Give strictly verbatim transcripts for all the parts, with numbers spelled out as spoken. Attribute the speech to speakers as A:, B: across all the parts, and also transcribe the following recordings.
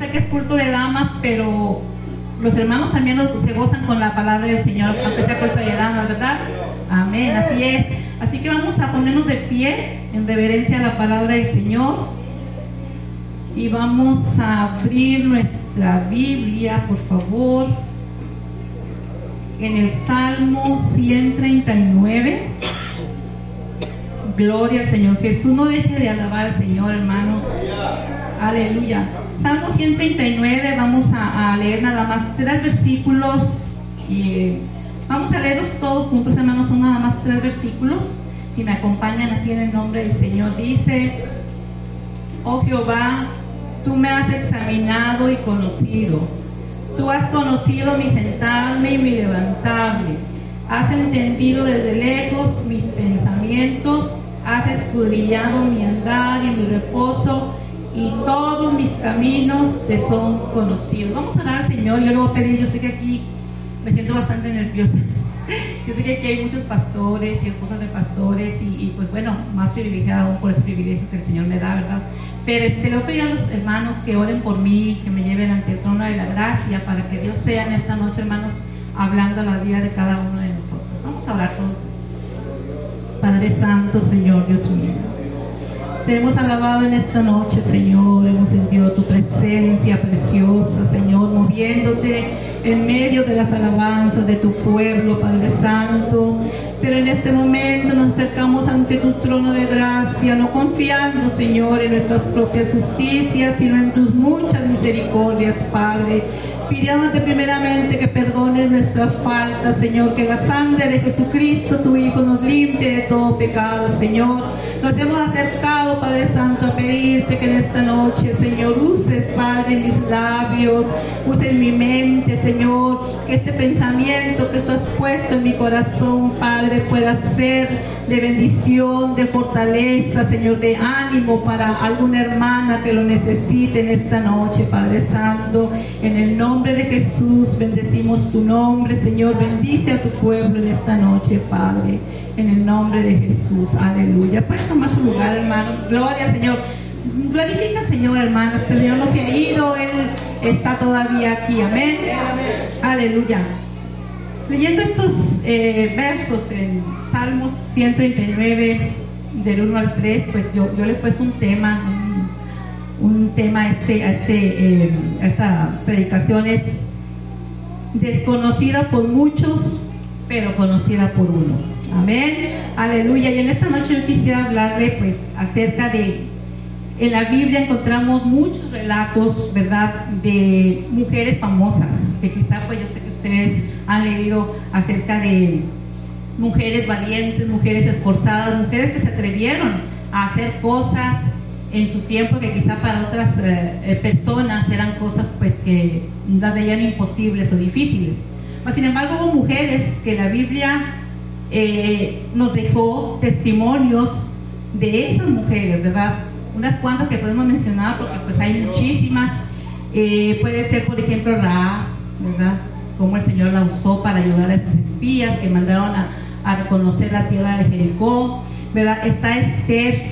A: sé que es culto de damas, pero los hermanos también los, se gozan con la palabra del Señor, aunque sea culto de damas, ¿verdad? Amén, así es. Así que vamos a ponernos de pie en reverencia a la palabra del Señor y vamos a abrir nuestra Biblia, por favor, en el Salmo ciento treinta y nueve. Gloria al Señor Jesús. No deje de alabar al Señor, hermanos. Aleluya. Salmo ciento treinta y nueve, vamos a, a leer nada más tres versículos y eh, vamos a leerlos todos juntos, hermanos. Son nada más tres versículos. Si me acompañan así en el nombre del Señor, dice: oh Jehová, tú me has examinado y conocido. Tú has conocido mi sentarme y mi levantarme. Has entendido desde lejos mis pensamientos. Has escudriñado mi andar y mi reposo, y todos mis caminos te son conocidos. Vamos a orar al Señor. Yo le voy a pedir, yo sé que aquí me siento bastante nerviosa. Yo sé que aquí hay muchos pastores y esposas de pastores y, y pues bueno, más privilegiada aún por ese privilegio que el Señor me da, ¿verdad? Pero este, le voy a pedir a los hermanos que oren por mí, que me lleven ante el trono de la gracia, para que Dios sea en esta noche, hermanos, hablando a la vida de cada uno de nosotros. Vamos a orar todos. Padre Santo, Señor Dios mío, te hemos alabado en esta noche, Señor. Hemos sentido tu presencia preciosa, Señor, moviéndote en medio de las alabanzas de tu pueblo, Padre Santo. Pero en este momento nos acercamos ante tu trono de gracia, no confiando, Señor, en nuestras propias justicias, sino en tus muchas misericordias, Padre. Pidiéndote primeramente que perdones nuestras faltas, Señor, que la sangre de Jesucristo, tu Hijo, nos limpie de todo pecado, Señor. Nos hemos acercado, Padre Santo, a pedirte que en esta noche, Señor, uses, Padre, mis labios, uses mi mente, Señor, que este pensamiento que tú has puesto en mi corazón, Padre, pueda ser de bendición, de fortaleza, Señor, de ánimo para alguna hermana que lo necesite en esta noche, Padre Santo. En el nombre de Jesús bendecimos tu nombre, Señor. Bendice a tu pueblo en esta noche, Padre, en el nombre de Jesús. Aleluya. Puedes tomar su lugar, hermano. Gloria al Señor. Glorifica al Señor, hermanos. El Señor no se ha ido, Él está todavía aquí. Amén. Aleluya. Leyendo estos eh, versos en Salmos ciento treinta y nueve, del uno al tres, pues yo, yo le he puesto un tema, un, un tema a, este, a, este, eh, a esta predicación: es desconocida por muchos, pero conocida por uno. Amén, aleluya. Y en esta noche yo quisiera hablarle pues acerca de, en la Biblia encontramos muchos relatos, ¿verdad?, de mujeres famosas, que quizá pues yo sé que ustedes han leído acerca de mujeres valientes, mujeres esforzadas, mujeres que se atrevieron a hacer cosas en su tiempo que quizá para otras eh, personas eran cosas pues que las veían imposibles o difíciles. Mas, sin embargo, hubo mujeres que la Biblia eh, nos dejó testimonios de esas mujeres, ¿verdad? Unas cuantas que podemos mencionar porque pues hay muchísimas. Eh, puede ser, por ejemplo, Rahab, ¿verdad?, cómo el Señor la usó para ayudar a esos espías que mandaron a, a reconocer la tierra de Jericó, ¿verdad? Está Esther,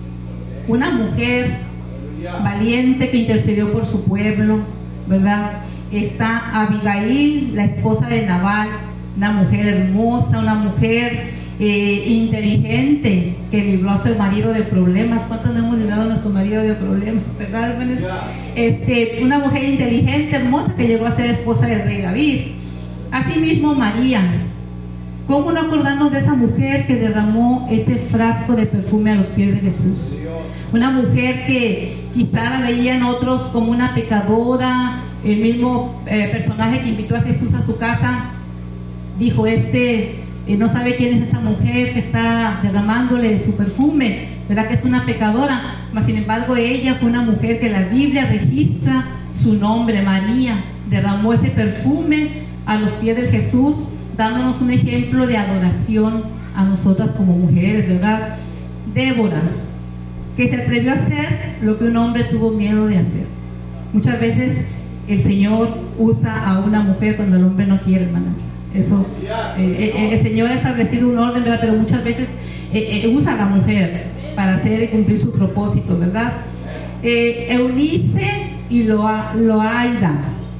A: una mujer valiente que intercedió por su pueblo, ¿verdad? Está Abigail, la esposa de Nabal, una mujer hermosa, una mujer eh, inteligente que libró a su marido de problemas. ¿Cuántos no hemos librado a nuestro marido de problemas, verdad, hermanos? Este, una mujer inteligente, hermosa, que llegó a ser esposa del rey David. Asimismo, María. ¿Cómo no acordarnos de esa mujer que derramó ese frasco de perfume a los pies de Jesús? Una mujer que quizá la veían otros como una pecadora. El mismo eh, personaje que invitó a Jesús a su casa dijo: este eh, no sabe quién es esa mujer que está derramándole su perfume, ¿verdad?, que es una pecadora. Mas sin embargo, ella fue una mujer que la Biblia registra su nombre, María. Derramó ese perfume a los pies de Jesús, dándonos un ejemplo de adoración a nosotras como mujeres, ¿verdad? Débora, que se atrevió a hacer lo que un hombre tuvo miedo de hacer. Muchas veces el Señor usa a una mujer cuando el hombre no quiere, hermanas. Eso, eh, eh, el Señor ha establecido un orden, ¿verdad?, pero muchas veces eh, eh, usa a la mujer para hacer y cumplir su propósito, ¿verdad? Eh, Eunice y Loa, Loaida,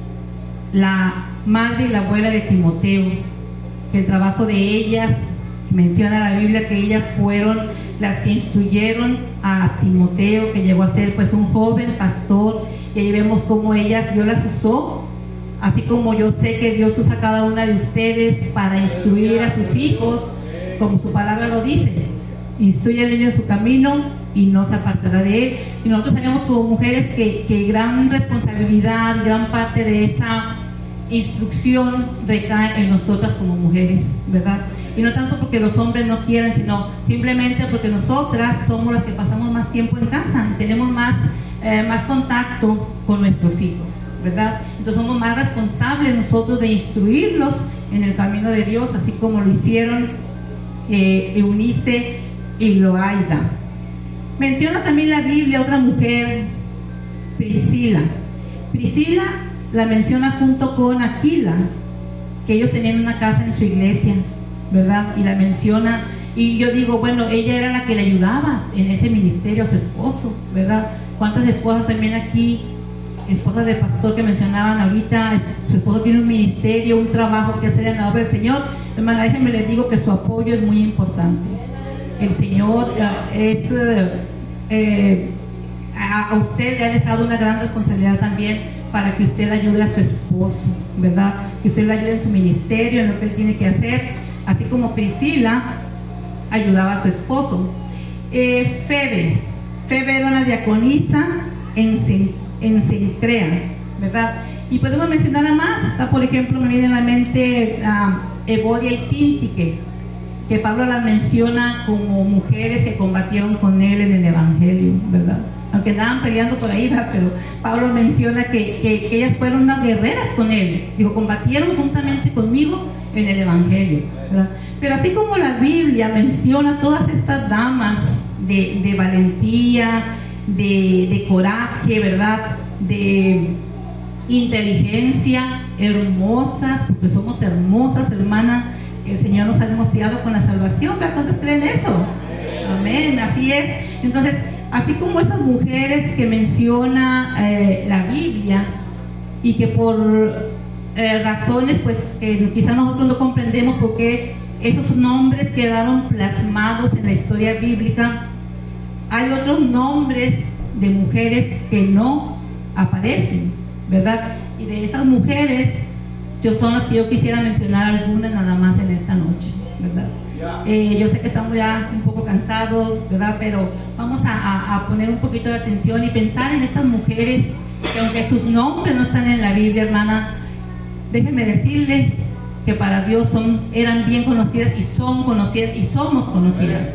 A: la madre y la abuela de Timoteo, que el trabajo de ellas, menciona la Biblia que ellas fueron las que instruyeron a Timoteo, que llegó a ser pues un joven pastor, y ahí vemos cómo ellas, Dios las usó, así como yo sé que Dios usa a cada una de ustedes para instruir a sus hijos, como su palabra lo dice, instruye al niño en su camino y no se apartará de él. Y nosotros sabemos como mujeres que, que gran responsabilidad, gran parte de esa instrucción recae en nosotras como mujeres, ¿verdad? Y no tanto porque los hombres no quieran, sino simplemente porque nosotras somos las que pasamos más tiempo en casa, tenemos más, eh, más contacto con nuestros hijos, ¿verdad? Entonces somos más responsables nosotros de instruirlos en el camino de Dios, así como lo hicieron eh, Eunice y Loaida. Menciona también la Biblia otra mujer, Priscila. Priscila la menciona junto con Aquila, que ellos tenían una casa en su iglesia, ¿verdad? Y la menciona, y yo digo, bueno, ella era la que le ayudaba en ese ministerio a su esposo, ¿verdad? ¿Cuántas esposas también aquí, esposas de pastor que mencionaban ahorita, su esposo tiene un ministerio, un trabajo que hacer en la obra del Señor? Hermana, déjenme les digo que su apoyo es muy importante. El Señor es, eh, a, a usted le ha dejado una gran responsabilidad también para que usted ayude a su esposo, ¿verdad? Que usted le ayude en su ministerio, en lo que él tiene que hacer, así como Priscila ayudaba a su esposo. Eh, Febe, Febe era una diaconisa en, en Cencrea, ¿verdad? Y podemos mencionar a más, está por ejemplo, me viene a la mente uh, Evodia y Sintique, que Pablo las menciona como mujeres que combatieron con él en el Evangelio, ¿verdad? Aunque andaban peleando por ahí, ¿verdad? Pero Pablo menciona que, que, que ellas fueron unas guerreras con él, digo, combatieron juntamente conmigo en el Evangelio, ¿verdad? Pero así como la Biblia menciona todas estas damas de, de valentía, de, de coraje, ¿verdad? De inteligencia, hermosas, porque somos hermosas, hermanas, el Señor nos ha demostrado con la salvación, ¿verdad? ¿Cuántos creen eso? Amén, así es. Entonces, así como esas mujeres que menciona eh, la Biblia y que por eh, razones pues que quizás nosotros no comprendemos por qué esos nombres quedaron plasmados en la historia bíblica, hay otros nombres de mujeres que no aparecen, ¿verdad? Y de esas mujeres yo son las que yo quisiera mencionar algunas nada más en esta noche, ¿verdad? Eh, yo sé que estamos ya un poco cansados, ¿verdad? Pero vamos a, a, a poner un poquito de atención y pensar en estas mujeres que aunque sus nombres no están en la Biblia, hermana, déjenme decirle que para Dios son, eran bien conocidas y son conocidas y somos conocidas.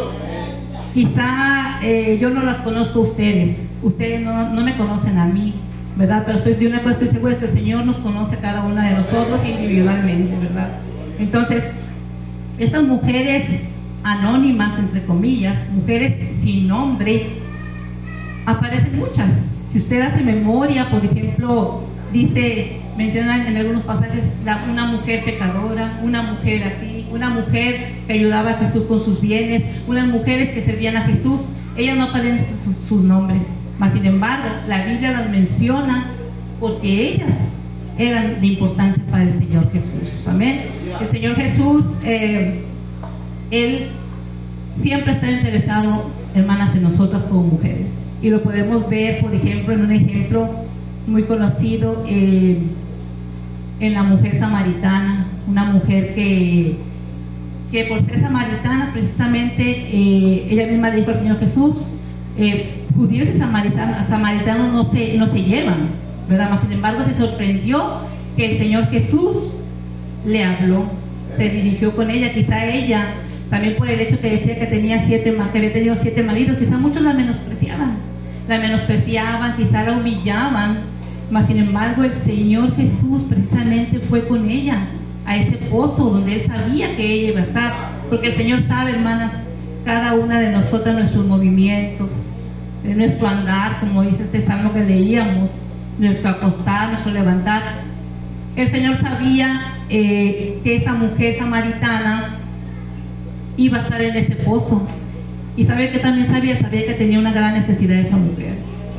A: Quizá eh, yo no las conozco a ustedes, ustedes no, no me conocen a mí, ¿verdad? Pero estoy de una cosa, estoy segura que el Señor nos conoce a cada una de nosotros individualmente, ¿verdad? Entonces, estas mujeres anónimas, entre comillas, mujeres sin nombre, aparecen muchas. Si usted hace memoria, por ejemplo, dice, mencionan en algunos pasajes la, una mujer pecadora, una mujer así, una mujer que ayudaba a Jesús con sus bienes, unas mujeres que servían a Jesús. Ellas no aparecen sus, sus nombres, mas sin embargo la Biblia las menciona porque ellas eran de importancia para el Señor Jesús. Amén. El Señor Jesús, eh, Él siempre está interesado, hermanas, en nosotras como mujeres. Y lo podemos ver, por ejemplo, en un ejemplo muy conocido, eh, en la mujer samaritana, una mujer que, que por ser samaritana, precisamente, eh, ella misma le dijo al Señor Jesús, eh, judíos y samaritanos, samaritanos no se, no se llevan, ¿verdad? Mas, sin embargo, se sorprendió que el Señor Jesús le habló, se dirigió con ella. Quizá ella, también por el hecho que decía que tenía siete, que había tenido siete maridos, quizá muchos la menospreciaban, la menospreciaban, quizá la humillaban, mas sin embargo el Señor Jesús precisamente fue con ella a ese pozo donde Él sabía que ella iba a estar, porque el Señor sabe, hermanas, cada una de nosotras, nuestros movimientos, de nuestro andar, como dice este salmo que leíamos, nuestro acostar, nuestro levantar. El Señor sabía eh, que esa mujer samaritana iba a estar en ese pozo, y sabe que también sabía, sabía que tenía una gran necesidad de esa mujer.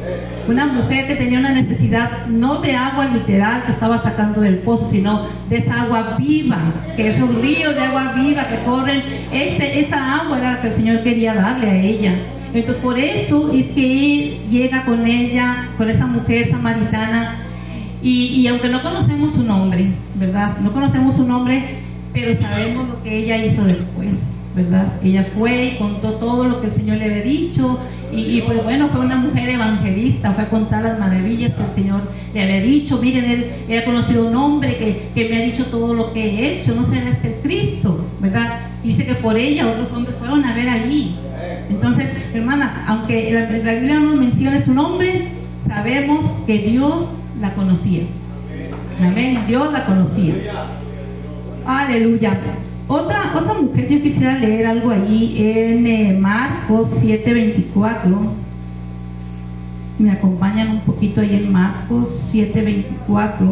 A: Una mujer que tenía una necesidad no de agua literal que estaba sacando del pozo, sino de esa agua viva, que esos ríos de agua viva que corren, ese, esa agua era la que el Señor quería darle a ella. Entonces por eso es que Él llega con ella, con esa mujer samaritana, y, y aunque no conocemos su nombre, ¿verdad? No conocemos su nombre, pero sabemos lo que ella hizo después, ¿verdad? Ella fue y contó todo lo que el Señor le había dicho, y, y pues bueno, fue una mujer evangelista, fue a contar las maravillas que el Señor le había dicho. Miren, él, él ha conocido un hombre que, que me ha dicho todo lo que he hecho, no será este el Cristo, ¿verdad? Y dice que por ella otros hombres fueron a ver allí. Entonces, hermana, aunque la, la Biblia no nos mencione su nombre, sabemos que Dios la conocía. Amén, Dios la conocía. Aleluya. Otra, otra mujer, yo quisiera leer algo allí en eh, Marcos siete veinticuatro. Me acompañan un poquito ahí en Marcos siete veinticuatro.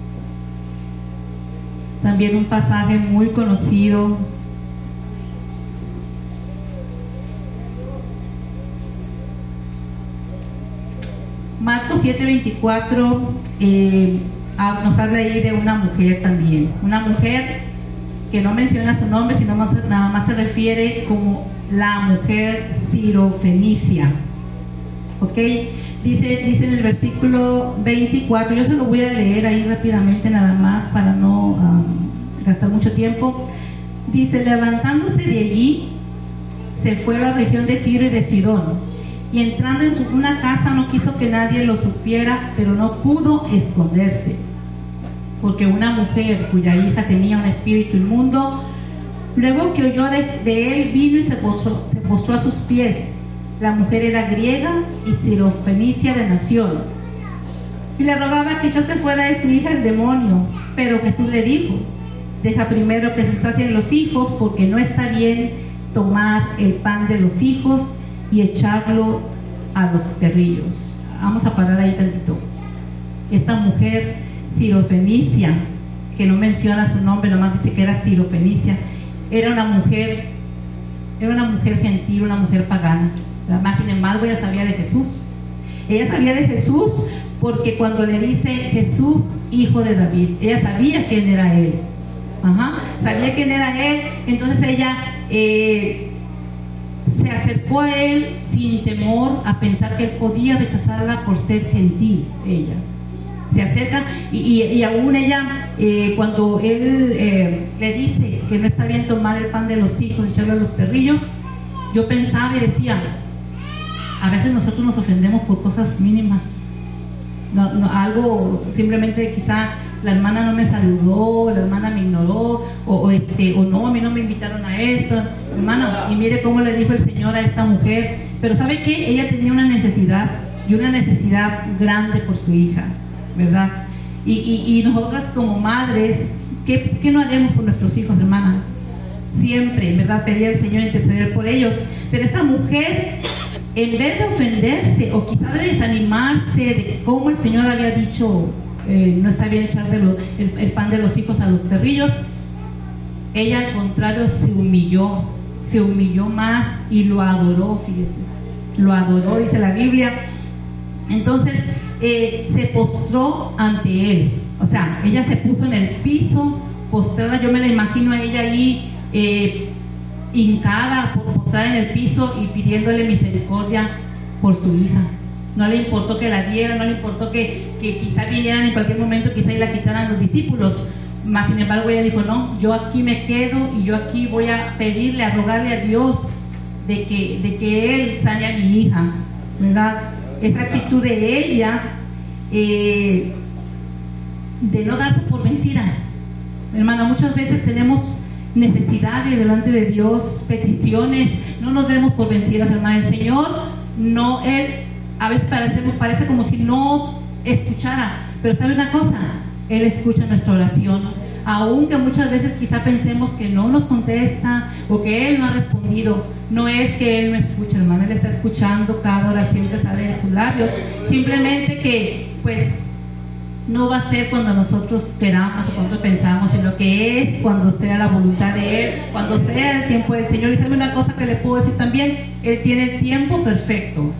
A: También un pasaje muy conocido. Marcos siete veinticuatro eh, nos habla ahí de una mujer también. Una mujer que no menciona su nombre, sino más, nada más se refiere como la mujer sirofenicia. ¿Ok? Dice, dice en el versículo veinticuatro, yo se lo voy a leer ahí rápidamente nada más para no um, gastar mucho tiempo. Dice, levantándose de allí, se fue a la región de Tiro y de Sidón, y entrando en su, una casa no quiso que nadie lo supiera, pero no pudo esconderse, porque una mujer cuya hija tenía un espíritu inmundo, luego que oyó de, de él, vino y se postró, se postró a sus pies. La mujer era griega y sirofenicia de nación, y le rogaba que echase fuera de su hija el demonio. Pero Jesús le dijo, deja primero que se sacien los hijos, porque no está bien tomar el pan de los hijos y echarlo a los perrillos. Vamos a parar ahí tantito. Esta mujer sirofenicia, que no menciona su nombre, nomás dice que era sirofenicia, era una mujer, era una mujer gentil, una mujer pagana. Además, sin embargo, ella sabía de Jesús. Ella sabía de Jesús porque cuando le dice Jesús, hijo de David, ella sabía quién era él. Ajá, sabía quién era él. Entonces ella eh, se acercó a él sin temor, a pensar que él podía rechazarla por ser gentil. Ella se acerca y, y, y aún ella, eh, cuando él eh, le dice que no está bien tomar el pan de los hijos y echarlo a los perrillos, yo pensaba y decía, a veces nosotros nos ofendemos por cosas mínimas, no, no, algo simplemente, quizá la hermana no me saludó, la hermana me ignoró, o, o, este, o no, a mí no me invitaron a esto, hermano, y mire cómo le dijo el Señor a esta mujer. Pero ¿sabe qué? Ella tenía una necesidad, y una necesidad grande por su hija, ¿verdad? Y, y, y nosotras como madres, ¿qué, qué no haremos por nuestros hijos, hermana? Siempre, ¿verdad? Pedir al Señor interceder por ellos. Pero esta mujer, en vez de ofenderse o quizá de desanimarse de cómo el Señor había dicho, eh, no está bien echar de lo, el, el pan de los hijos a los perrillos, ella al contrario se humilló, se humilló más y lo adoró, fíjese, lo adoró, dice la Biblia. Entonces eh, se postró ante él, o sea, ella se puso en el piso, postrada. Yo me la imagino a ella ahí eh, hincada, postrada en el piso y pidiéndole misericordia por su hija. No le importó que la dieran, no le importó que, que quizá vinieran en cualquier momento, quizá y la quitaran los discípulos. Mas sin embargo ella dijo, no, yo aquí me quedo y yo aquí voy a pedirle, a rogarle a Dios de que, de que Él sane a mi hija, ¿verdad? Esa actitud de ella, eh, de no darse por vencida. Hermana, muchas veces tenemos necesidades delante de Dios, peticiones, no nos demos por vencidas, hermana. El Señor, no, Él a veces parece, parece como si no escuchara, pero ¿sabe una cosa? Él escucha nuestra oración, aunque muchas veces quizá pensemos que no nos contesta o que Él no ha respondido. No es que Él no escuche, hermano, Él está escuchando cada oración que sale de sus labios, simplemente que pues no va a ser cuando nosotros queramos o cuando pensamos, sino que es cuando sea la voluntad de Él, cuando sea el tiempo del Señor. Y sabe una cosa que le puedo decir también, Él tiene el tiempo perfecto.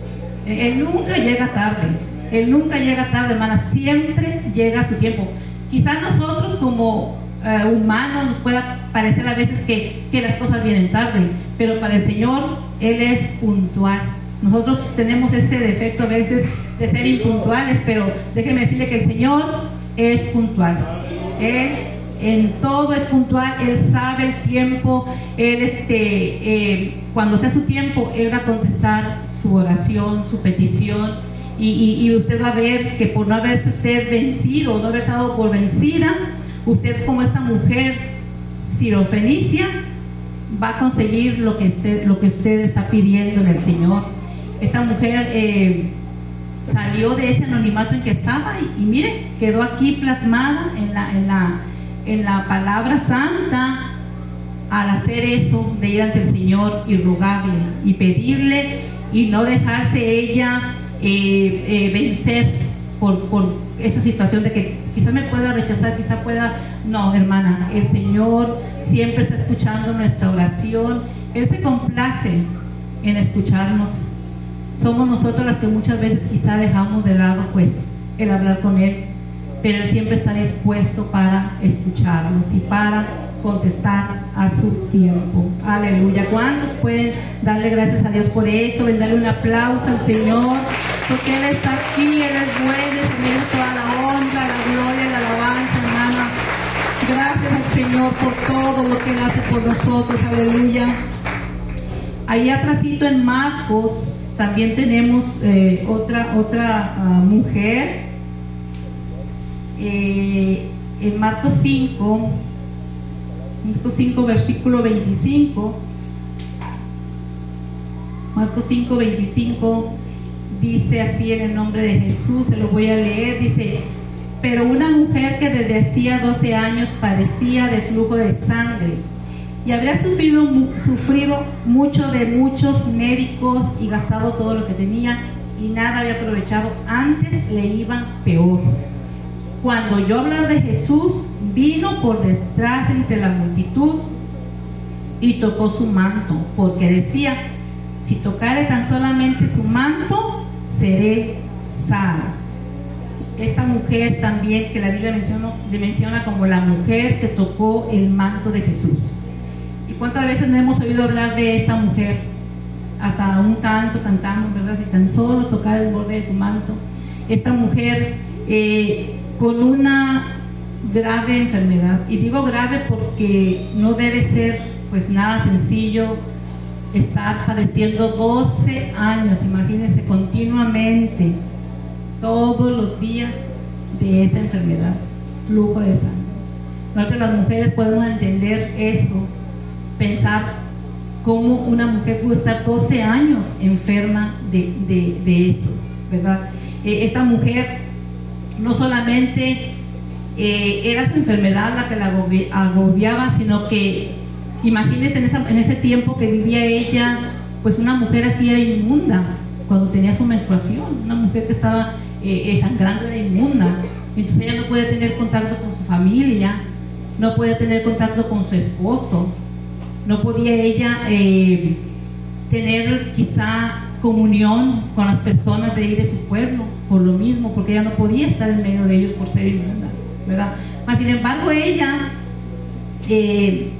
A: Él nunca llega tarde. Él nunca llega tarde, hermana. Siempre llega a su tiempo. Quizás nosotros como uh, humanos nos pueda parecer a veces que, que las cosas vienen tarde, pero para el Señor Él es puntual. Nosotros tenemos ese defecto a veces de ser impuntuales, pero déjeme decirle que el Señor es puntual. Él en todo es puntual. Él sabe el tiempo. Él este eh, cuando sea su tiempo, Él va a contestar su oración, su petición, y, y, y usted va a ver que por no haberse usted vencido, no haberse dado por vencida, usted como esta mujer sirofenicia va a conseguir lo que usted, lo que usted está pidiendo en el Señor. Esta mujer eh, salió de ese anonimato en que estaba y, y mire, quedó aquí plasmada en la, en la, en la palabra santa al hacer eso, de ir ante el Señor y rogarle y pedirle y no dejarse ella eh, eh, vencer por, por esa situación de que quizá me pueda rechazar, quizá pueda... No, hermana, el Señor siempre está escuchando nuestra oración. Él se complace en escucharnos. Somos nosotros las que muchas veces quizá dejamos de lado pues el hablar con Él, pero Él siempre está dispuesto para escucharnos y para contestar a su tiempo. Aleluya. ¿Cuántos pueden darle gracias a Dios por eso? Darle un aplauso al Señor, porque Él está aquí, Él es bueno, Él es toda la honra, la gloria, la alabanza, hermana. Gracias al Señor por todo lo que Él hace por nosotros. Aleluya. Ahí atrásito en Marcos también tenemos eh, otra otra uh, mujer. Eh, en Marcos cinco, Marcos cinco, versículo veinticinco. Marcos cinco, veinticinco dice así en el nombre de Jesús, se lo voy a leer, dice: pero una mujer que desde hacía doce años padecía de flujo de sangre y había sufrido, sufrido mucho de muchos médicos y gastado todo lo que tenía y nada había aprovechado, antes le iban peor. Cuando oyó hablar de Jesús, vino por detrás entre la multitud y tocó su manto, porque decía: si tocare tan solamente su manto, seré sana. Esta mujer también, que la Biblia menciona, le menciona como la mujer que tocó el manto de Jesús. ¿Y cuántas veces no hemos oído hablar de esta mujer? Hasta un canto cantamos, ¿verdad? Si tan solo tocar el borde de tu manto. Esta mujer eh, con una grave enfermedad, y digo grave porque no debe ser pues nada sencillo estar padeciendo doce años, imagínense, continuamente, todos los días de esa enfermedad, flujo de sangre. Nosotros las mujeres podemos entender eso, pensar cómo una mujer pudo estar doce años enferma de, de, de eso, ¿verdad? Eh, esta mujer no solamente eh, era su enfermedad la que la agobiaba, sino que imagínense en, esa, en ese tiempo que vivía ella, pues una mujer así era inmunda cuando tenía su menstruación, una mujer que estaba eh, sangrando era inmunda, entonces ella no podía tener contacto con su familia, no podía tener contacto con su esposo, no podía ella eh, tener quizá comunión con las personas de ahí de su pueblo, por lo mismo, porque ella no podía estar en medio de ellos por ser inmunda, ¿verdad? Mas sin embargo ella eh,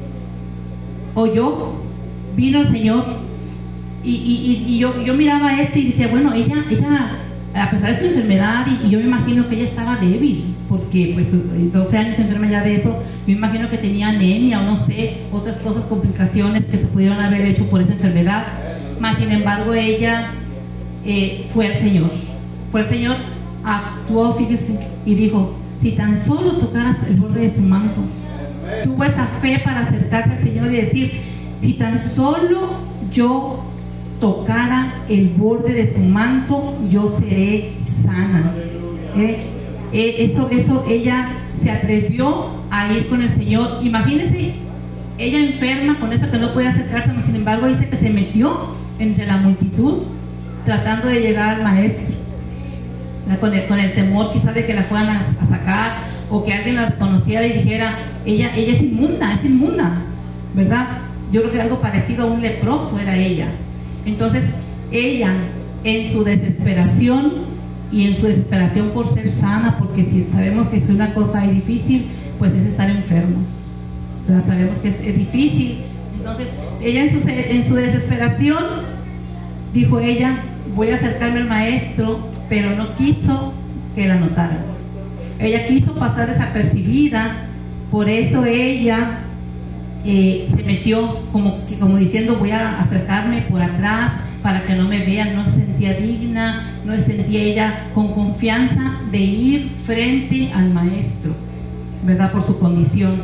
A: oyó, vino el Señor y, y, y yo, yo miraba esto y decía, bueno, ella, ella a pesar de su enfermedad, y, y yo me imagino que ella estaba débil, porque pues doce años enferma ya de eso, yo me imagino que tenía anemia o no sé, otras cosas, complicaciones que se pudieron haber hecho por esa enfermedad, mas sin embargo ella eh, fue al Señor, fue al Señor, actuó, fíjese, y dijo, si tan solo tocaras el borde de su manto, tuvo esa fe para acercarse al Señor y decir, si tan solo yo tocara el borde de su manto, yo seré sana. ¿Eh? Eh, eso, eso, ella se atrevió a ir con el Señor. Imagínense, ella enferma con eso que no puede acercarse, sin embargo dice que se metió entre la multitud tratando de llegar al maestro, con el, con el temor quizás de que la fueran a, a sacar, o que alguien la reconociera y dijera, ella, ella es inmunda, es inmunda, ¿verdad? Yo creo que algo parecido a un leproso era ella. Entonces ella en su desesperación y en su desesperación por ser sana, porque si sabemos que es una cosa difícil, pues es estar enfermos. Entonces, sabemos que es, es difícil. Entonces, ella en su, en su desesperación, dijo ella, voy a acercarme al maestro, pero no quiso que la notaran. Ella quiso pasar desapercibida, por eso ella eh, se metió como, como diciendo, voy a acercarme por atrás para que no me vean. No se sentía digna, no se sentía ella con confianza de ir frente al maestro, ¿verdad? Por su condición.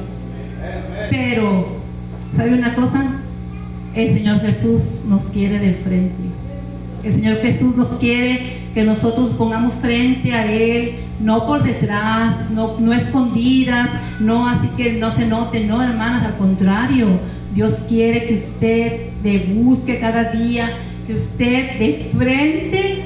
A: Pero, ¿sabe una cosa? El Señor Jesús nos quiere de frente. El Señor Jesús nos quiere que nosotros pongamos frente a Él, no por detrás, no, no escondidas, no así que no se note, no, hermanas, al contrario. Dios quiere que usted le busque cada día, que usted de frente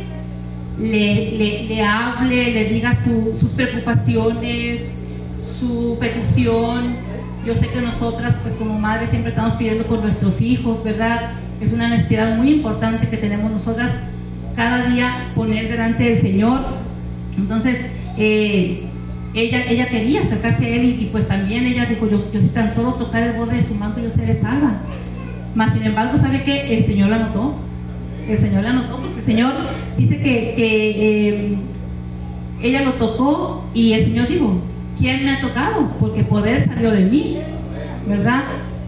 A: le, le, le hable, le diga su, sus preocupaciones, su petición. Yo sé que nosotras, pues como madres, siempre estamos pidiendo por nuestros hijos, ¿verdad? Es una necesidad muy importante que tenemos nosotras cada día poner delante del Señor. Entonces, eh, ella, ella quería acercarse a Él y, y pues también ella dijo, yo, yo si tan solo tocar el borde de su manto, yo seré salva. Mas, sin embargo, ¿sabe qué? El Señor la notó. El Señor la notó porque el Señor dice que, que eh, ella lo tocó y el Señor dijo, ¿quién me ha tocado? Porque poder salió de mí, ¿verdad?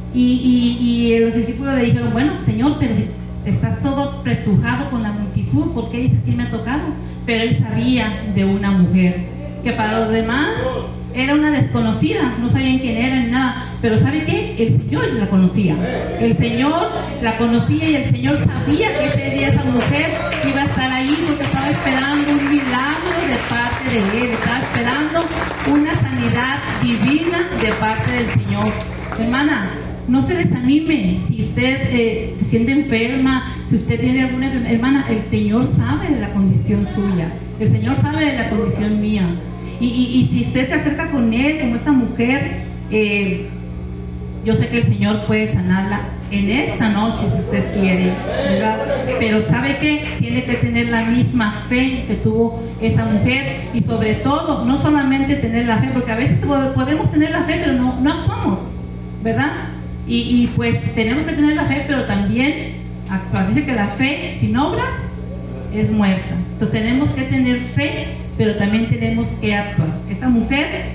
A: Y, y, y los discípulos le dijeron, bueno, Señor, pero si estás todo pretujado con la multitud, ¿por qué dices quién me ha tocado? Pero él sabía de una mujer, que para los demás era una desconocida, no sabían quién era ni nada, pero ¿sabe qué? El Señor la conocía, el Señor la conocía y el Señor sabía que ese día esa mujer iba a estar ahí porque estaba esperando un milagro de parte de Él, estaba esperando una sanidad divina de parte del Señor. Hermana, no se desanime si usted eh, se siente enferma, si usted tiene alguna enfermedad. Hermana, el Señor sabe de la condición suya, el Señor sabe de la condición mía. Y, y, y si usted se acerca con Él, como esta mujer, eh, yo sé que el Señor puede sanarla en esta noche si usted quiere, ¿verdad? Pero ¿sabe qué? Tiene que tener la misma fe que tuvo esa mujer y sobre todo, no solamente tener la fe, porque a veces podemos tener la fe pero no, no actuamos, ¿verdad? Y, y pues tenemos que tener la fe pero también actuar. Dice que la fe sin obras es muerta. Entonces tenemos que tener fe pero también tenemos que actuar. Esta mujer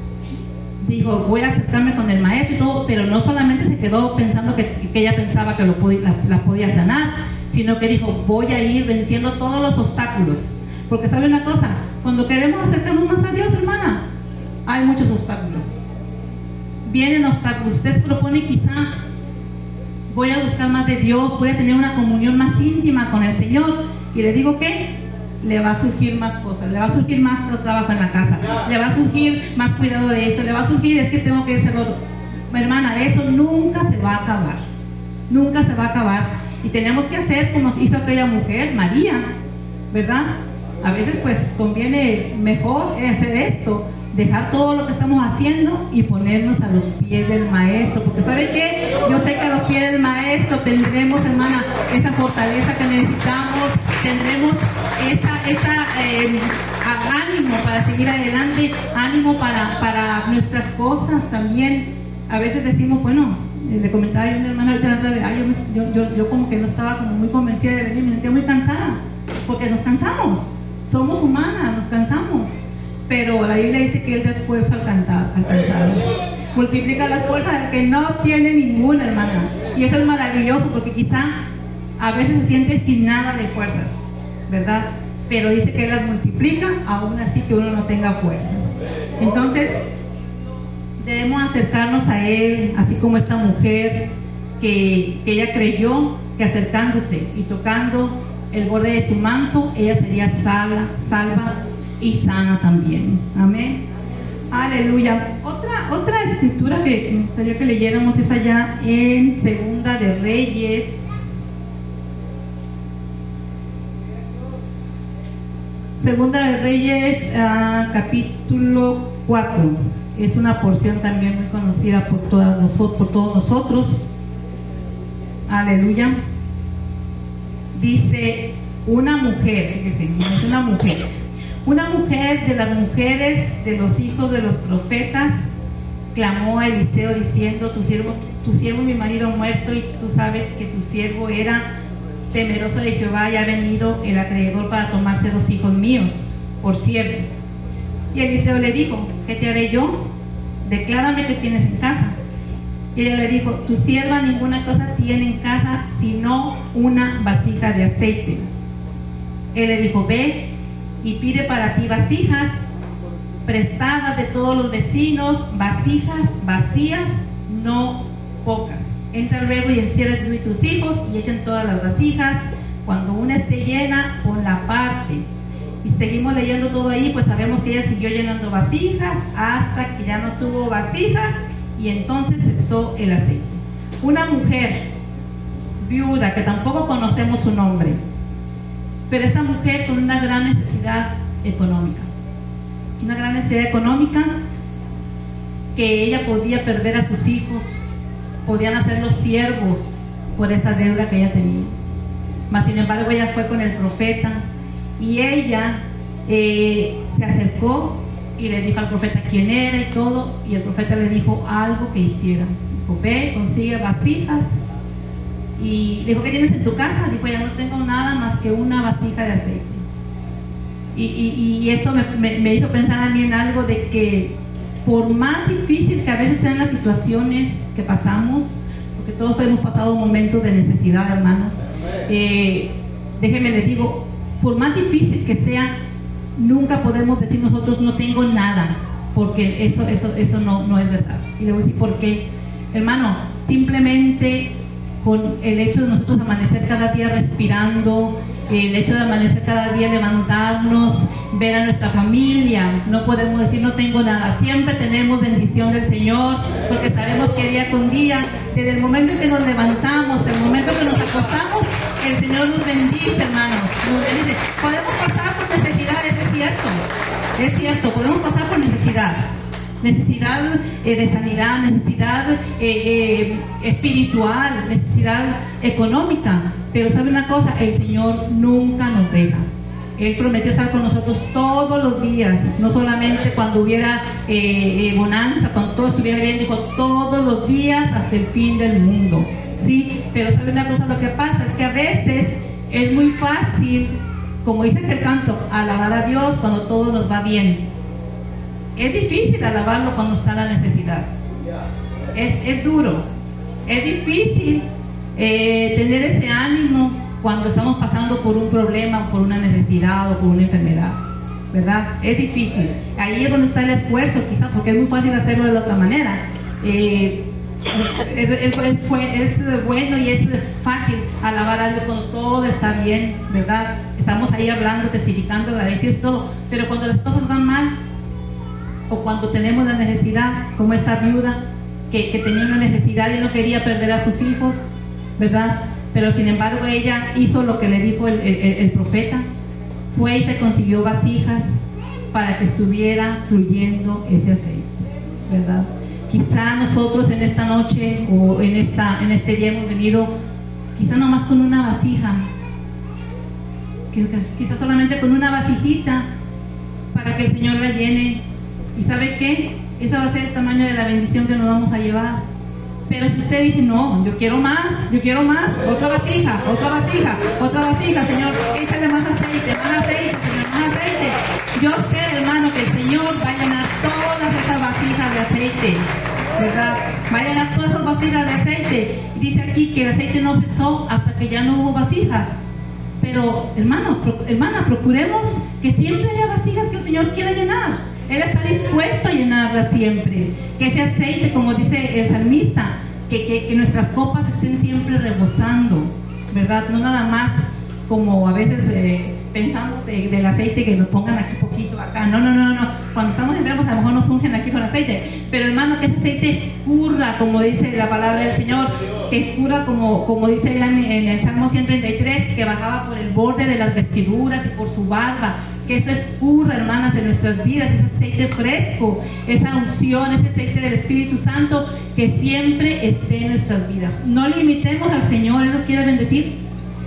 A: dijo, voy a acercarme con el maestro y todo, pero no solamente se quedó pensando que, que ella pensaba que lo podía, la, la podía sanar, sino que dijo, voy a ir venciendo todos los obstáculos. Porque sabe una cosa, cuando queremos acercarnos más a Dios, hermana, hay muchos obstáculos. Vienen obstáculos. Usted se propone quizá, voy a buscar más de Dios, voy a tener una comunión más íntima con el Señor, y le digo que le va a surgir más cosas, le va a surgir más trabajo en la casa, le va a surgir más cuidado de eso, le va a surgir, es que tengo que hacerlo. Hermana, eso nunca se va a acabar, nunca se va a acabar. Y tenemos que hacer como hizo aquella mujer, María, ¿verdad? A veces pues conviene mejor hacer esto, dejar todo lo que estamos haciendo y ponernos a los pies del maestro, porque ¿sabe qué? Yo sé que a los pies del maestro tendremos, hermana, esa fortaleza que necesitamos, tendremos esa, esa eh, ánimo para seguir adelante, ánimo para, para nuestras cosas también. A veces decimos, bueno, le comentaba yo a mi hermana, ay, yo, yo, yo como que no estaba como muy convencida de venir, me sentía muy cansada, porque nos cansamos, somos humanas, nos cansamos. Pero la Biblia dice que Él da esfuerzo al cansado. Multiplica las fuerzas del que no tiene ninguna, hermana. Y eso es maravilloso porque quizá a veces se siente sin nada de fuerzas, ¿verdad? Pero dice que Él las multiplica, aún así que uno no tenga fuerzas. Entonces, debemos acercarnos a Él, así como esta mujer que, que ella creyó que acercándose y tocando el borde de su manto, ella sería salva, salva y sana también. Amén. Aleluya. Otra, otra escritura que me gustaría que leyéramos es allá en Segunda de Reyes. Segunda de Reyes, uh, capítulo cuatro. Es una porción también muy conocida por, todas nosotros, por todos nosotros. Aleluya. Dice una mujer, fíjese, no es una mujer, una mujer de las mujeres de los hijos de los profetas, clamó a Eliseo diciendo, tu siervo, tu siervo mi marido ha muerto, y tú sabes que tu siervo era temeroso de Jehová, y ha venido el acreedor para tomarse dos hijos míos por siervos. Y Eliseo le dijo, ¿qué te haré yo? Declárame qué tienes en casa. Y ella le dijo, tu sierva ninguna cosa tiene en casa sino una vasija de aceite. Él le dijo, ve y pide para ti vasijas prestadas de todos los vecinos, vasijas vacías, no pocas. Entra luego y encierra tú y tus hijos y echen todas las vasijas. Cuando una esté llena, ponla aparte. Y seguimos leyendo todo ahí, pues sabemos que ella siguió llenando vasijas hasta que ya no tuvo vasijas, y entonces cesó el aceite. Una mujer viuda, que tampoco conocemos su nombre, pero esa mujer con una gran necesidad económica, una gran necesidad económica, que ella podía perder a sus hijos, podían hacerlos siervos por esa deuda que ella tenía. Mas sin embargo ella fue con el profeta, y ella eh, se acercó y le dijo al profeta quién era y todo, y el profeta le dijo algo que hiciera. Dijo, ve, consigue vasijas. Y dijo, ¿qué tienes en tu casa? Dijo, ya no tengo nada más que una vasija de aceite. Y, y, y esto me, me, me hizo pensar a mí en algo de que por más difícil que a veces sean las situaciones que pasamos, porque todos hemos pasado momentos de necesidad, hermanos, eh, déjenme les digo, por más difícil que sea, nunca podemos decir nosotros no tengo nada, porque eso, eso, eso no, no es verdad. Y le voy a decir por qué. Hermano, simplemente con el hecho de nosotros amanecer cada día respirando, el hecho de amanecer cada día, levantarnos, ver a nuestra familia, no podemos decir no tengo nada. Siempre tenemos bendición del Señor, porque sabemos que día con día, desde el momento en que nos levantamos, desde el momento en que nos acostamos, el Señor nos bendice, hermanos, nos bendice. Podemos pasar por necesidades, es cierto, es cierto, podemos pasar por necesidad, necesidad eh, de sanidad, necesidad eh, eh, espiritual, necesidad económica, pero sabe una cosa, el Señor nunca nos deja. Él prometió estar con nosotros todos los días, no solamente cuando hubiera eh, eh, bonanza, cuando todo estuviera bien, dijo todos los días hasta el fin del mundo. Sí, pero sabe una cosa, lo que pasa es que a veces es muy fácil, como dice el canto, alabar a Dios cuando todo nos va bien. Es difícil alabarlo cuando está la necesidad. Es, es duro, es difícil eh, tener ese ánimo cuando estamos pasando por un problema, por una necesidad o por una enfermedad, ¿verdad? Es difícil. Ahí es donde está el esfuerzo, quizás, porque es muy fácil hacerlo de la otra manera. Eh, es, es, es, es bueno y es fácil alabar a Dios cuando todo está bien, ¿verdad? Estamos ahí hablando, testificando, agradecidos y todo, pero cuando las cosas van mal, o cuando tenemos la necesidad, como esta viuda que, que tenía una necesidad y no quería perder a sus hijos, ¿verdad? Pero sin embargo ella hizo lo que le dijo el, el, el profeta, fue y se consiguió vasijas para que estuviera fluyendo ese aceite, ¿verdad? Quizá nosotros en esta noche o en, esta, en este día hemos venido quizá nomás con una vasija, quizá solamente con una vasijita para que el Señor la llene. ¿Y sabe qué? Esa va a ser el tamaño de la bendición que nos vamos a llevar. Pero si usted dice, no, yo quiero más, yo quiero más, otra vasija, otra vasija, otra vasija, Señor, échale más aceite, más aceite, Señor, más aceite. Yo sé, hermano, que el Señor va a llenar todas esas vasijas de aceite, ¿verdad? Va a llenar todas esas vasijas de aceite. Y dice aquí que el aceite no cesó hasta que ya no hubo vasijas. Pero, hermano, pro, hermana, procuremos que siempre haya vasijas que el Señor quiera llenar. Él está dispuesto a llenarlas siempre. Que ese aceite, como dice el salmista, que, que, que nuestras copas estén siempre rebosando, ¿verdad? No nada más como a veces eh, pensamos de, del aceite que nos pongan aquí poquito, acá. No, no, no, no. Cuando estamos enfermos a lo mejor nos ungen aquí con aceite. Pero hermano, que ese aceite escurra, como dice la palabra del Señor, que escurra como, como dice en, en el Salmo ciento treinta y tres, que bajaba por el borde de las vestiduras y por su barba. Que eso escurra, hermanas, en nuestras vidas, ese aceite fresco, esa unción, ese aceite del Espíritu Santo, que siempre esté en nuestras vidas. No limitemos al Señor, Él nos quiere bendecir,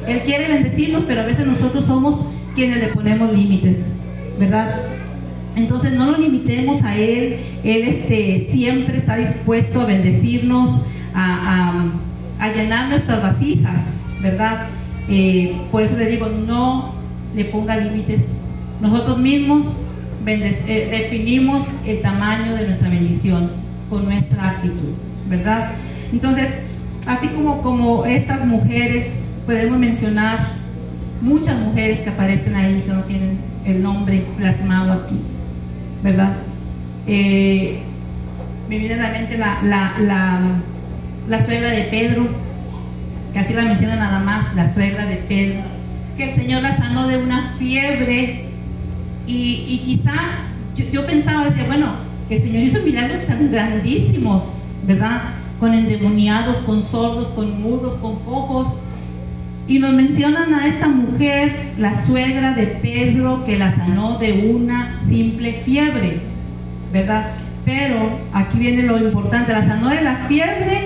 A: Él quiere bendecirnos, pero a veces nosotros somos quienes le ponemos límites, ¿verdad? Entonces no lo limitemos a Él. Él este, siempre está dispuesto a bendecirnos, a, a, a llenar nuestras vasijas, ¿verdad? Eh, por eso le digo, no le ponga límites. Nosotros mismos eh, definimos el tamaño de nuestra bendición con nuestra actitud, ¿verdad? Entonces, así como, como estas mujeres, podemos mencionar muchas mujeres que aparecen ahí que no tienen el nombre plasmado aquí, ¿verdad? Eh, me viene a la mente la, la, la, la suegra de Pedro, que así la menciona nada más, la suegra de Pedro, que el Señor la sanó de una fiebre, y, y quizá yo, yo pensaba, decía, bueno, el Señor hizo milagros tan grandísimos, ¿verdad? Con endemoniados, con sordos, con mudos, con cojos, y nos mencionan a esta mujer, la suegra de Pedro, que la sanó de una simple fiebre, ¿verdad? Pero aquí viene lo importante, la sanó de la fiebre,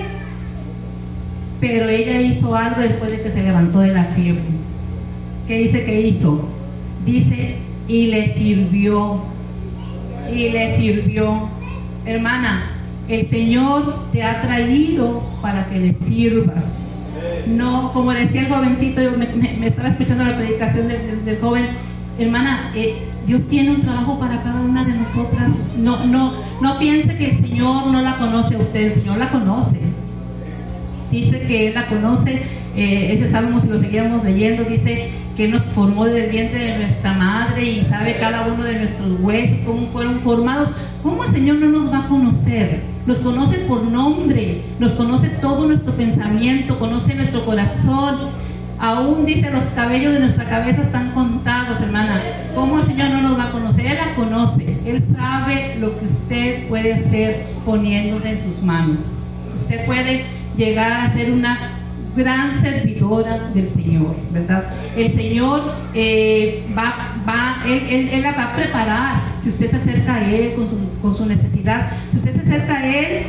A: pero ella hizo algo después de que se levantó de la fiebre. ¿Qué dice que hizo? Dice, y le sirvió, y le sirvió. Hermana, el Señor te ha traído para que le sirvas. No, como decía el jovencito, yo me, me, me estaba escuchando la predicación del, del, del joven, hermana, eh, Dios tiene un trabajo para cada una de nosotras. No, no, no piense que el Señor no la conoce a usted, el Señor la conoce. Dice que Él la conoce, eh, ese salmo, si lo seguíamos leyendo, dice que Él nos formó desde el vientre de nuestra madre y sabe cada uno de nuestros huesos, cómo fueron formados. ¿Cómo el Señor no nos va a conocer? Nos conoce por nombre, nos conoce todo nuestro pensamiento, conoce nuestro corazón. Aún dice, los cabellos de nuestra cabeza están contados, hermana. ¿Cómo el Señor no nos va a conocer? Él la conoce. Él sabe lo que usted puede hacer poniéndose en sus manos. Usted puede llegar a ser una gran servidora del Señor, ¿verdad? El Señor eh, va, va él, él, él la va a preparar. Si usted se acerca a Él con su, con su necesidad, si usted se acerca a Él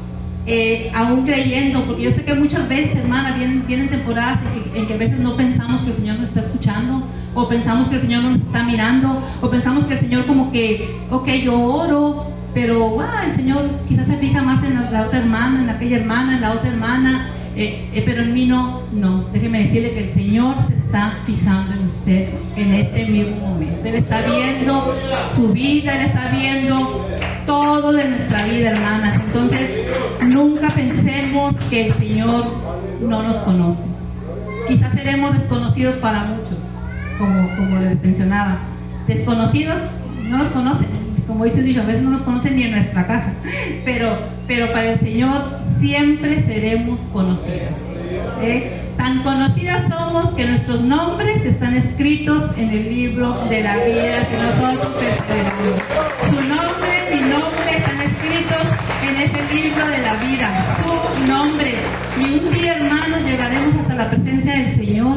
A: eh, aún creyendo, porque yo sé que muchas veces, hermana, vienen, vienen temporadas en que, en que a veces no pensamos que el Señor nos está escuchando, o pensamos que el Señor no nos está mirando, o pensamos que el Señor como que, ok, yo oro, pero wow, el Señor quizás se fija más en la, la otra hermana, en aquella hermana, en la otra hermana, eh, eh, pero en mí no, no, déjeme decirle que el Señor se está fijando en usted en este mismo momento. Él está viendo su vida, Él está viendo todo de nuestra vida, hermanas. Entonces, nunca pensemos que el Señor no nos conoce. Quizás seremos desconocidos para muchos, como, como les mencionaba. Desconocidos no nos conocen. Como dice el dicho, a veces no nos conocen ni en nuestra casa, pero, pero para el Señor siempre seremos conocidas. ¿eh? Tan conocidas somos que nuestros nombres están escritos en el libro de la vida que nosotros perseveramos. Su nombre, mi nombre están escritos en ese libro de la vida, su nombre. Y un día, hermanos, llegaremos hasta la presencia del Señor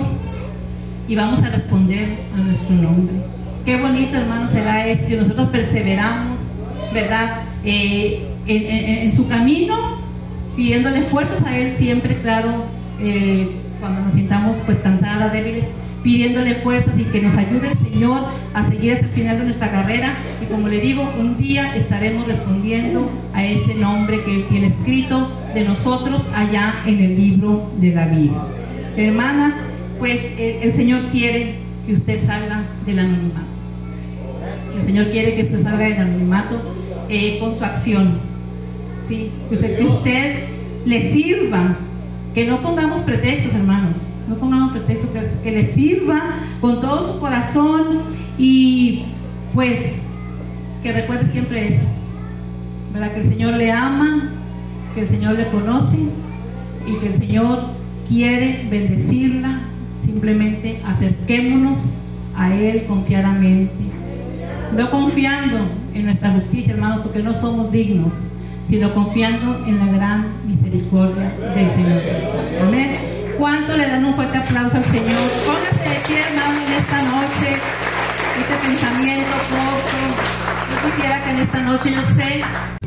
A: y vamos a responder a nuestro nombre. Qué bonito, hermano, será esto si nosotros perseveramos, ¿verdad? Eh, en, en, en su camino, pidiéndole fuerzas a Él siempre, claro, eh, cuando nos sintamos pues cansadas, débiles, pidiéndole fuerzas y que nos ayude el Señor a seguir hasta el final de nuestra carrera. Y como le digo, un día estaremos respondiendo a ese nombre que Él tiene escrito de nosotros allá en el libro de la vida. Hermanas, pues el, el Señor quiere que usted salga del anonimato. El Señor quiere que usted salga del anonimato eh, con su acción, ¿sí? Que usted, que usted le sirva, que no pongamos pretextos, hermanos, no pongamos pretextos, que, que le sirva con todo su corazón y pues que recuerde siempre eso, ¿verdad? Que el Señor le ama, que el Señor le conoce y que el Señor quiere bendecirla. Simplemente acerquémonos a Él confiadamente, no confiando en nuestra justicia, hermanos, porque no somos dignos, sino confiando en la gran misericordia del Señor. Amén. ¿Cuánto le dan un fuerte aplauso al Señor? Póngase de pie, hermano, en esta noche, este pensamiento corto. Yo quisiera que en esta noche, yo sé